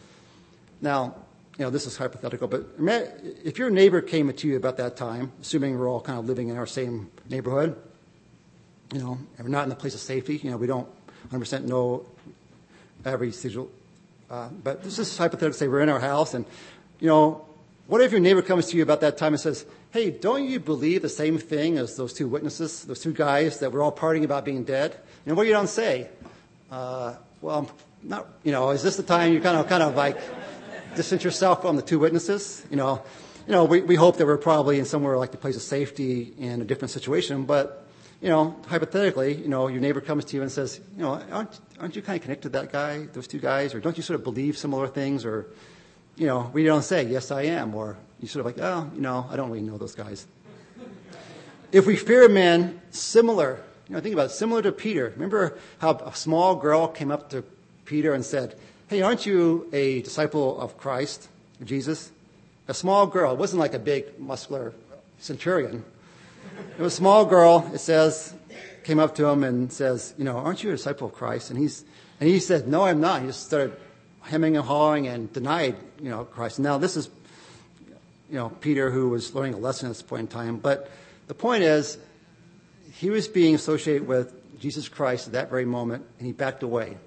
Now, you know, this is hypothetical, but if your neighbor came to you about that time, assuming we're all kind of living in our same neighborhood, you know, and we're not in the place of safety, you know, we don't one hundred percent know every sigil, uh, but this is hypothetical. Say we're in our house, and, you know, what if your neighbor comes to you about that time and says, hey, don't you believe the same thing as those two witnesses, those two guys that were all partying about being dead? You know, what do you don't say? Uh, well, I'm not, you know, is this the time you kind of, kind of like distance yourself from the two witnesses? You know, you know, we, we hope that we're probably in somewhere like the place of safety in a different situation, but, you know, hypothetically, you know, your neighbor comes to you and says, you know, aren't, aren't you kind of connected to that guy, those two guys, or don't you sort of believe similar things, or, you know, we don't say, yes, I am, or you sort of like, oh, you know, I don't really know those guys. If we fear men similar, you know, think about it, similar to Peter. Remember how a small girl came up to Peter and said, hey, aren't you a disciple of Christ, Jesus? A small girl. It wasn't like a big, muscular centurion. It was a small girl, it says, came up to him and says, you know, aren't you a disciple of Christ? And he's, And he said, no, I'm not. He just started hemming and hawing and denied, you know, Christ. Now, this is, you know, Peter, who was learning a lesson at this point in time. But the point is, he was being associated with Jesus Christ at that very moment, and he backed away.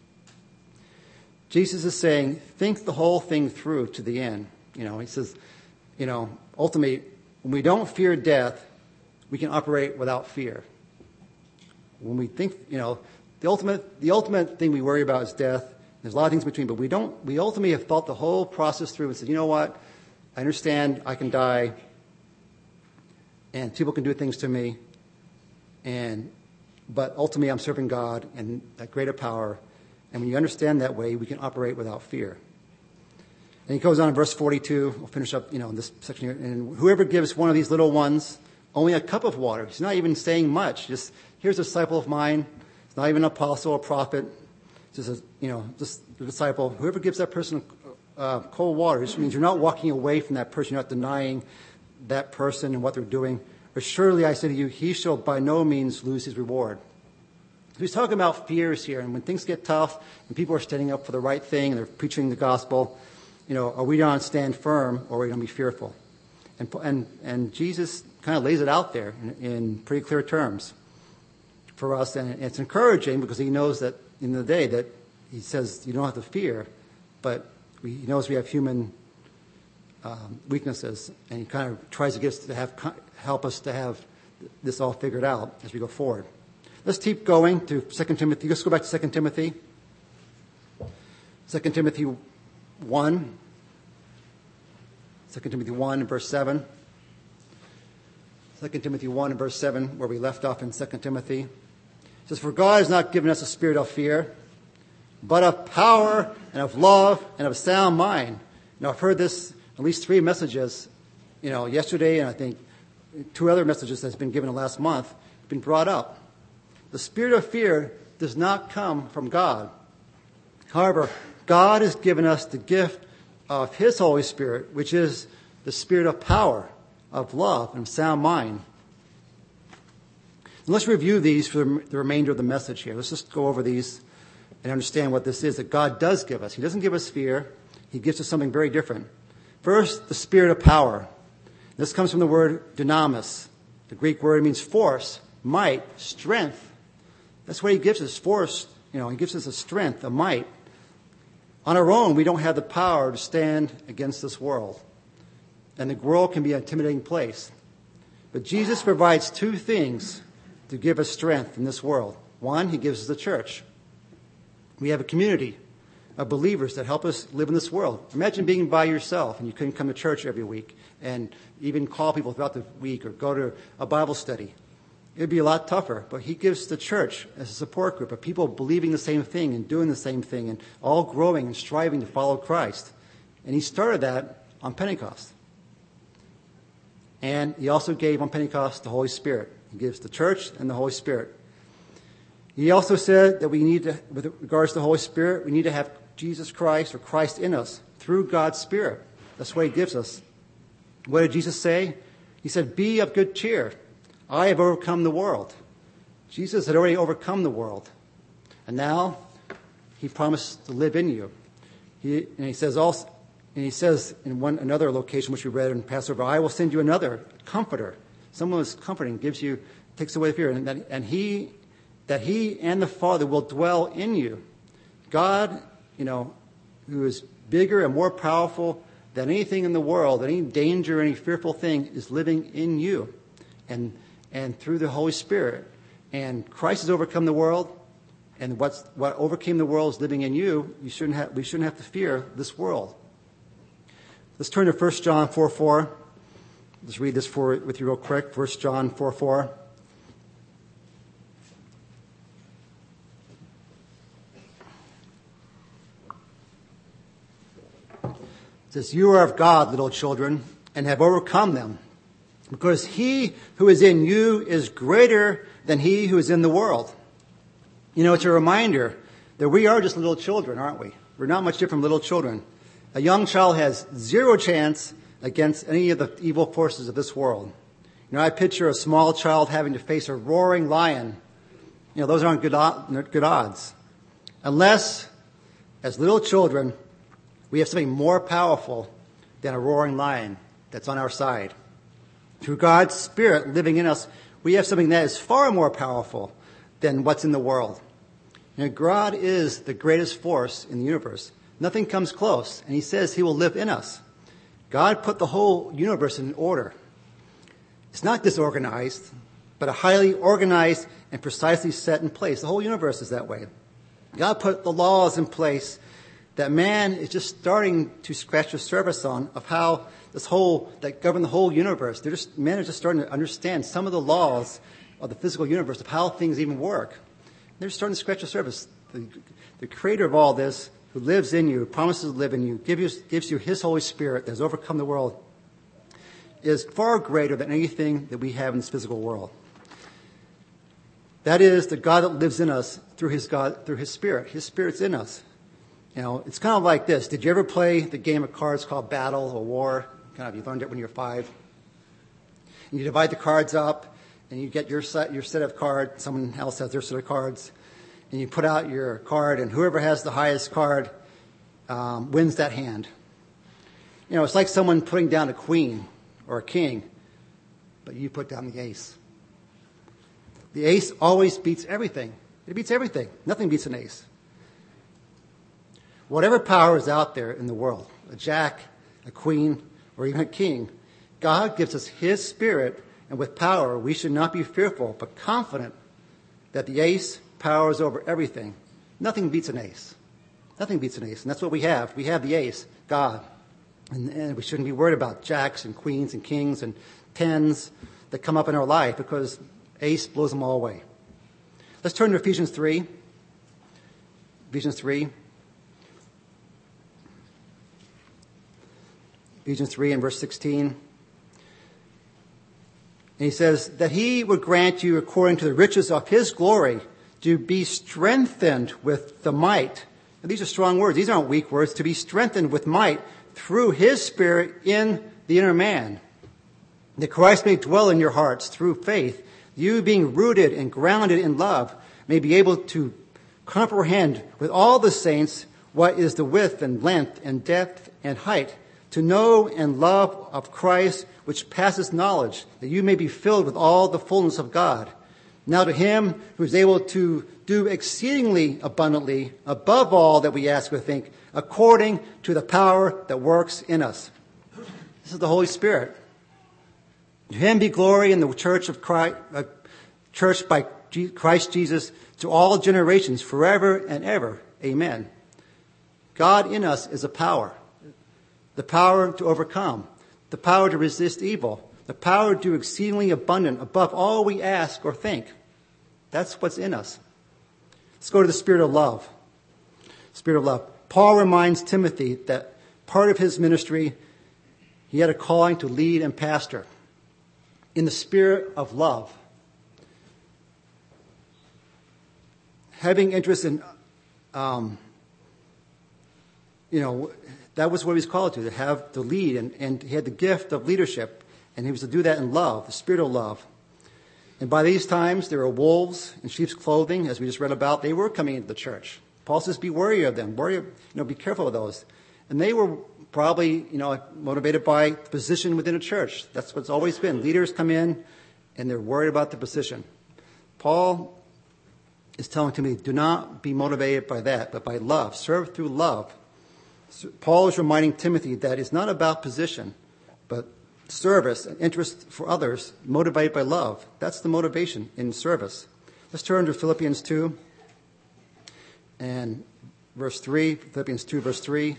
Jesus is saying, think the whole thing through to the end. You know, he says, you know, ultimately, when we don't fear death, we can operate without fear. When we think, you know, the ultimate, the ultimate thing we worry about is death. There's a lot of things between, but we don't, we ultimately have thought the whole process through and said, you know what? I understand I can die and people can do things to me. And, but ultimately I'm serving God and that greater power. And when you understand that way, we can operate without fear. And he goes on in verse forty-two. We'll finish up, you know, in this section here. And whoever gives one of these little ones only a cup of water. He's not even saying much. Just, here's a disciple of mine. It's not even an apostle or prophet. Just a, you know, just a disciple. Whoever gives that person uh, cold water, just means you're not walking away from that person. You're not denying that person and what they're doing. But surely I say to you, he shall by no means lose his reward. He's talking about fears here. And when things get tough and people are standing up for the right thing and they're preaching the gospel, you know, are we going to stand firm or are we going to be fearful? And, and, and Jesus kind of lays it out there in, in pretty clear terms for us. And it's encouraging because he knows that in the day that he says you don't have to fear, but we, he knows we have human um, weaknesses, and he kind of tries to get us to have, help us to have this all figured out as we go forward. Let's keep going to Second Timothy. Let's go back to Second Timothy. Second Timothy one. Second Timothy one and verse seven. Second Timothy one and verse seven, where we left off in Second Timothy. It says, for God has not given us a spirit of fear, but of power and of love and of sound mind. Now, I've heard this at least three messages, you know, yesterday, and I think two other messages that's been given last month been brought up. The spirit of fear does not come from God. However, God has given us the gift of his Holy Spirit, which is the spirit of power, of love, and sound mind. And let's review these for the remainder of the message here. Let's just go over these and understand what this is that God does give us. He doesn't give us fear. He gives us something very different. First, the spirit of power. This comes from the word dynamis. The Greek word means force, might, strength. That's what he gives us, force. You know, he gives us a strength, a might. On our own, we don't have the power to stand against this world. And the world can be an intimidating place. But Jesus provides two things to give us strength in this world. One, he gives us the church. We have a community of believers that help us live in this world. Imagine being by yourself and you couldn't come to church every week and even call people throughout the week or go to a Bible study. It'd be a lot tougher, but he gives the church as a support group of people believing the same thing and doing the same thing and all growing and striving to follow Christ. And he started that on Pentecost. And he also gave on Pentecost the Holy Spirit. He gives the church and the Holy Spirit. He also said that we need to, with regards to the Holy Spirit, we need to have Jesus Christ or Christ in us through God's Spirit. That's what he gives us. What did Jesus say? He said, be of good cheer. I have overcome the world. Jesus had already overcome the world. And now he promised to live in you. He, and he says also, and he says in one another location which we read in Passover, I will send you another comforter. Someone who's comforting, gives you, takes away the fear. And, that, and he, that he and the Father will dwell in you. God, you know, who is bigger and more powerful than anything in the world, any danger, any fearful thing, is living in you. And and through the Holy Spirit. And Christ has overcome the world, and what's, what overcame the world is living in you. You shouldn't have, we shouldn't have to fear this world. Let's turn to First John four four. Let's read this for, with you real quick. First John four four. It says, you are of God, little children, and have overcome them, because he who is in you is greater than he who is in the world. You know, it's a reminder that we are just little children, aren't we? We're not much different from little children. A young child has zero chance against any of the evil forces of this world. You know, I picture a small child having to face a roaring lion. You know, those aren't good, good odds. Unless, as little children, we have something more powerful than a roaring lion that's on our side. Through God's Spirit living in us, we have something that is far more powerful than what's in the world. And God is the greatest force in the universe. Nothing comes close, and he says he will live in us. God put the whole universe in order. It's not disorganized, but a highly organized and precisely set in place. The whole universe is that way. God put the laws in place that man is just starting to scratch the surface on of how this whole, that govern the whole universe. They're just, men are just starting to understand some of the laws of the physical universe, of how things even work. They're starting to scratch the surface. The, the creator of all this, who lives in you, promises to live in you, gives you, gives you his Holy Spirit that has overcome the world, is far greater than anything that we have in this physical world. That is the God that lives in us through his God, through his Spirit. His Spirit's in us. You know, it's kind of like this. Did you ever play the game of cards called Battle or War? Kind of, you learned it when you were five. And you divide the cards up, and you get your set, your set of cards. Someone else has their set of cards. And you put out your card, and whoever has the highest card um, wins that hand. You know, it's like someone putting down a queen or a king, but you put down the ace. The ace always beats everything. It beats everything. Nothing beats an ace. Whatever power is out there in the world, a jack, a queen, or even a king, God gives us his Spirit, and with power we should not be fearful, but confident that the ace powers over everything. Nothing beats an ace. Nothing beats an ace, and that's what we have. We have the ace, God. And, and we shouldn't be worried about jacks and queens and kings and tens that come up in our life, because ace blows them all away. Let's turn to Ephesians three. Ephesians three. Ephesians three and verse sixteen. And he says, that he would grant you, according to the riches of his glory, to be strengthened with the might. And these are strong words. These aren't weak words. To be strengthened with might through his Spirit in the inner man, that Christ may dwell in your hearts through faith, you being rooted and grounded in love may be able to comprehend with all the saints what is the width and length and depth and height, to know and love of Christ, which passes knowledge, that you may be filled with all the fullness of God. Now to him who is able to do exceedingly abundantly above all that we ask or think, according to the power that works in us. This is the Holy Spirit. To him be glory in the church of Christ, uh, church by G- Christ Jesus to all generations, forever and ever. Amen. God in us is a power. The power to overcome, the power to resist evil, the power to do exceedingly abundant above all we ask or think. That's what's in us. Let's go to the Spirit of love. Spirit of love. Paul reminds Timothy that part of his ministry, he had a calling to lead and pastor in the spirit of love. Having interest in, um, you know, that was what he was called to, to have, to lead, and, and he had the gift of leadership, and he was to do that in love, the spirit of love. And by these times, there were wolves in sheep's clothing, as we just read about. They were coming into the church. Paul says, be wary of them. Worry, you know, be careful of those. And they were probably, you know, motivated by the position within a church. That's what's always been. Leaders come in, and they're worried about the position. Paul is telling Timothy, do not be motivated by that, but by love. Serve through love. So Paul is reminding Timothy that it's not about position, but service and interest for others, motivated by love. That's the motivation in service. Let's turn to Philippians two and verse three. Philippians two, verse three.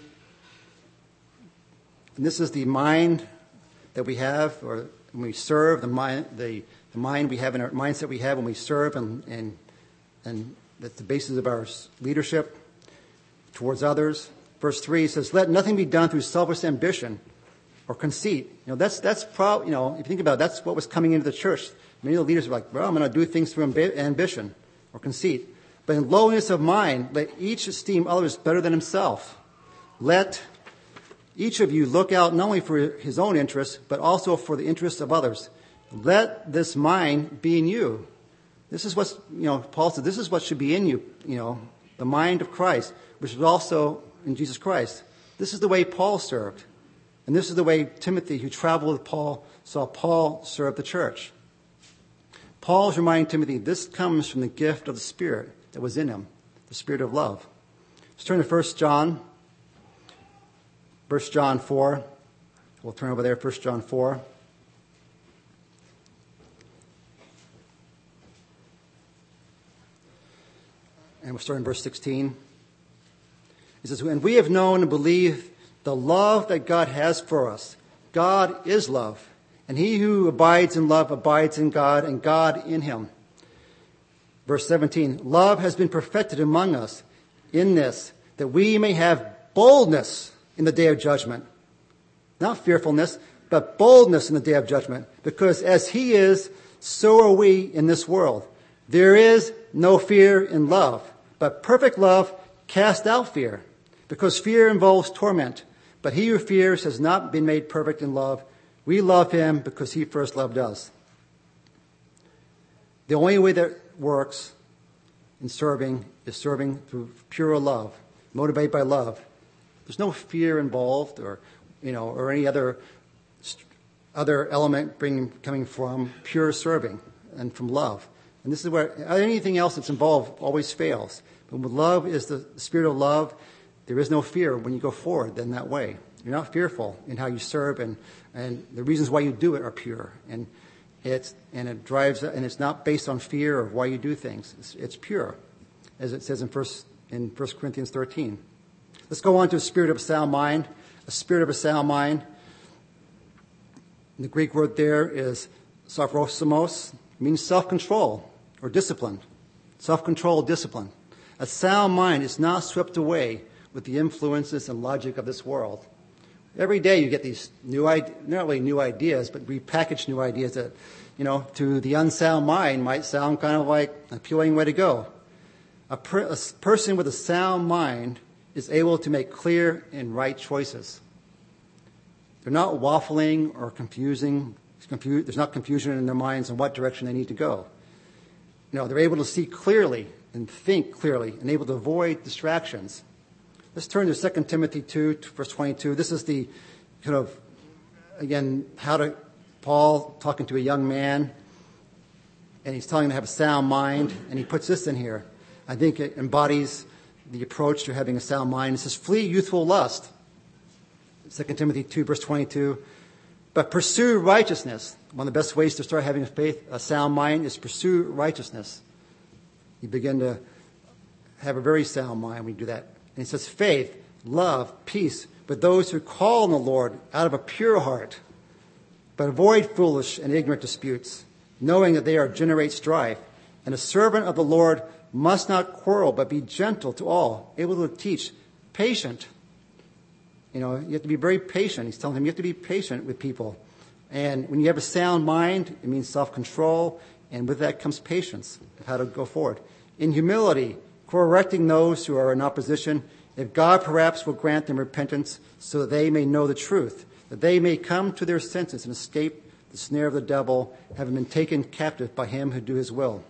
And this is the mind that we have, or when we serve, the mind, the, the mind we have in our mindset we have when we serve, and and and that's the basis of our leadership towards others. Verse three says, "Let nothing be done through selfish ambition or conceit." You know, that's that's probably, you know, if you think about it, that's what was coming into the church. Many of the leaders were like, "Well, I'm going to do things through amb- ambition or conceit." But in lowliness of mind, let each esteem others better than himself. Let each of you look out not only for his own interests, but also for the interests of others. Let this mind be in you. This is what's, you know, Paul said, this is what should be in you, you know, the mind of Christ, which was also in Jesus Christ. This is the way Paul served. And this is the way Timothy, who traveled with Paul, saw Paul serve the church. Paul is reminding Timothy this comes from the gift of the Spirit that was in him, the Spirit of love. Let's turn to First John, First John four. We'll turn over there, First John four. And we'll start in verse sixteen. He says, and we have known and believed the love that God has for us. God is love. And he who abides in love abides in God, and God in him. Verse seventeen, love has been perfected among us in this, that we may have boldness in the day of judgment. Not fearfulness, but boldness in the day of judgment. Because as he is, so are we in this world. There is no fear in love, but perfect love casts out fear, because fear involves torment. But he who fears has not been made perfect in love. We love him because he first loved us. The only way that works in serving is serving through pure love, motivated by love. There's no fear involved, or you know, or any other other element bringing coming from pure serving and from love. And this is where anything else that's involved always fails. But when love is the spirit of love, there is no fear when you go forward in that way. You're not fearful in how you serve, and, and the reasons why you do it are pure. And it's and it drives, and it's not based on fear of why you do things. It's, it's pure, as it says in first in First Corinthians thirteen. Let's go on to a spirit of a sound mind. A spirit of a sound mind. The Greek word there is sophrosimos. It means self-control or discipline. Self-control, discipline. A sound mind is not swept away with the influences and logic of this world. Every day you get these new ideas, not really new ideas, but repackaged new ideas that, you know, to the unsound mind might sound kind of like an appealing way to go. A, per, a person with a sound mind is able to make clear and right choices. They're not waffling or confusing. Confused, there's not confusion in their minds on what direction they need to go. You know, they're able to see clearly and think clearly and able to avoid distractions. Let's turn to Second Timothy two, verse twenty-two. This is the kind of, again, how to, Paul talking to a young man, and he's telling him to have a sound mind, and he puts this in here. I think it embodies the approach to having a sound mind. It says, flee youthful lust. Second Timothy two, verse twenty-two. But pursue righteousness. One of the best ways to start having a faith, a sound mind, is pursue righteousness. You begin to have a very sound mind when you do that. And he says, faith, love, peace with those who call on the Lord out of a pure heart. But avoid foolish and ignorant disputes, knowing that they are generate strife. And a servant of the Lord must not quarrel, but be gentle to all, able to teach, patient. You know, you have to be very patient. He's telling him you have to be patient with people. And when you have a sound mind, it means self-control, and with that comes patience of how to go forward. In humility, correcting those who are in opposition, if God perhaps will grant them repentance so that they may know the truth, that they may come to their senses and escape the snare of the devil, having been taken captive by him who do his will.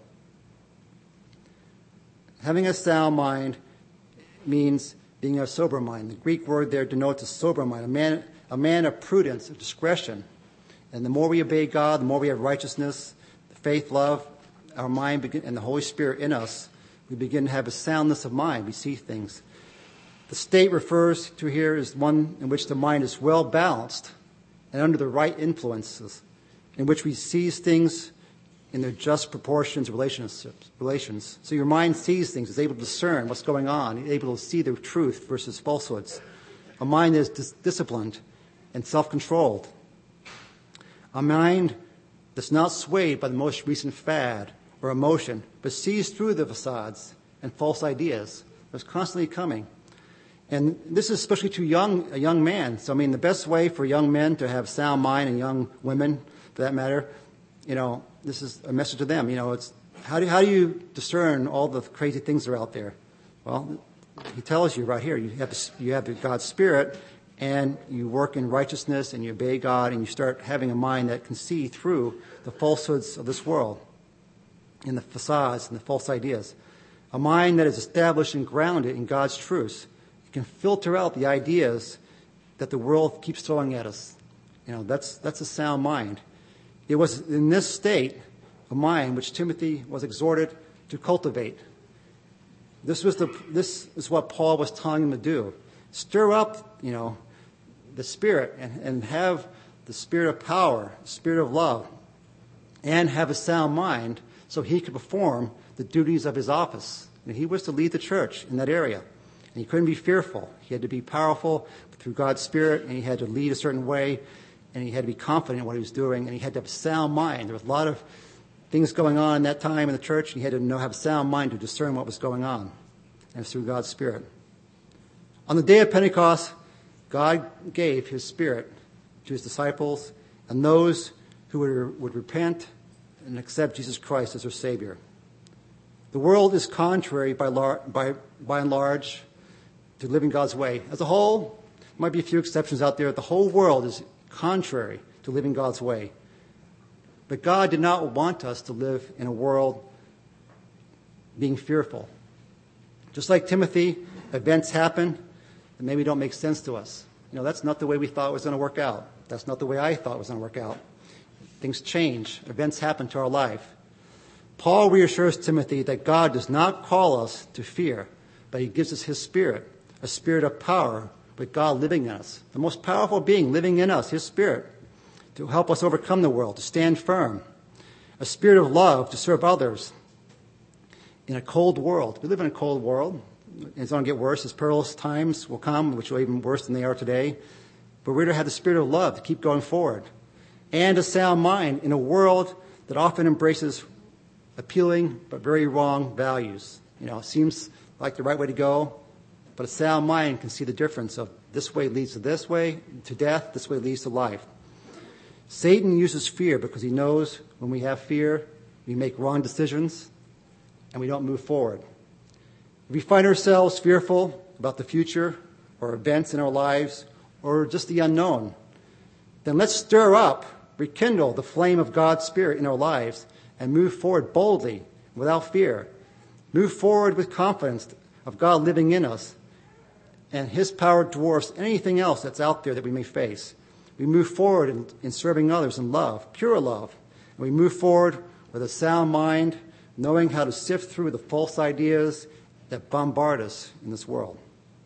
Having a sound mind means being a sober mind. The Greek word there denotes a sober mind, a man, a man of prudence, of discretion. And the more we obey God, the more we have righteousness, faith, love, our mind, begin, and the Holy Spirit in us, we begin to have a soundness of mind. We see things. The state refers to here is one in which the mind is well balanced and under the right influences, in which we seize things in their just proportions, relationships, relations. So your mind sees things, is able to discern what's going on, is able to see the truth versus falsehoods. A mind that is dis- disciplined and self-controlled. A mind that's not swayed by the most recent fad or emotion, but sees through the facades and false ideas that's constantly coming. And this is especially to young, a young man. So, I mean, the best way for young men to have sound mind, and young women, for that matter, you know, this is a message to them. You know, it's how do how do you discern all the crazy things that are out there? Well, he tells you right here. You have you have God's Spirit, and you work in righteousness, and you obey God, and you start having a mind that can see through the falsehoods of this world, and the facades and the false ideas. A mind that is established and grounded in God's truths. It can filter out the ideas that the world keeps throwing at us. You know, that's, that's a sound mind. It was in this state of mind which Timothy was exhorted to cultivate. This was the, this is what Paul was telling him to do. Stir up, you know, the spirit and, and have the spirit of power, the spirit of love, and have a sound mind so he could perform the duties of his office. And he was to lead the church in that area. And he couldn't be fearful. He had to be powerful through God's Spirit, and he had to lead a certain way, and he had to be confident in what he was doing, and he had to have a sound mind. There was a lot of things going on in that time in the church, and he had to know, have a sound mind to discern what was going on. And it was through God's Spirit. On the day of Pentecost, God gave his Spirit to his disciples and those who would, would repent and accept Jesus Christ as their Savior. The world is contrary by, lar- by, by and large to living God's way. As a whole, there might be a few exceptions out there. The whole world is contrary to living God's way. But God did not want us to live in a world being fearful. Just like Timothy, events happen that maybe don't make sense to us. You know, that's not the way we thought it was going to work out. That's not the way I thought it was going to work out. Things change. Events happen to our life. Paul reassures Timothy that God does not call us to fear, but he gives us his Spirit, a spirit of power with God living in us, the most powerful being living in us, his Spirit, to help us overcome the world, to stand firm, a spirit of love to serve others in a cold world. We live in a cold world. It's going to get worse as perilous times will come, which will be even worse than they are today. But we're to have the spirit of love to keep going forward, and a sound mind in a world that often embraces appealing but very wrong values. You know, it seems like the right way to go, but a sound mind can see the difference of this way leads to this way, to death, this way leads to life. Satan uses fear because he knows when we have fear, we make wrong decisions and we don't move forward. If we find ourselves fearful about the future or events in our lives or just the unknown, then let's stir up, rekindle the flame of God's Spirit in our lives and move forward boldly without fear. Move forward with confidence of God living in us, and his power dwarfs anything else that's out there that we may face. We move forward in, in serving others in love, pure love. And we move forward with a sound mind, knowing how to sift through the false ideas that bombard us in this world.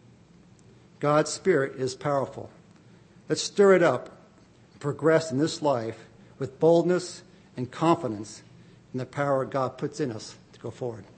God's Spirit is powerful. Let's stir it up and progress in this life with boldness and confidence in the power God puts in us to go forward.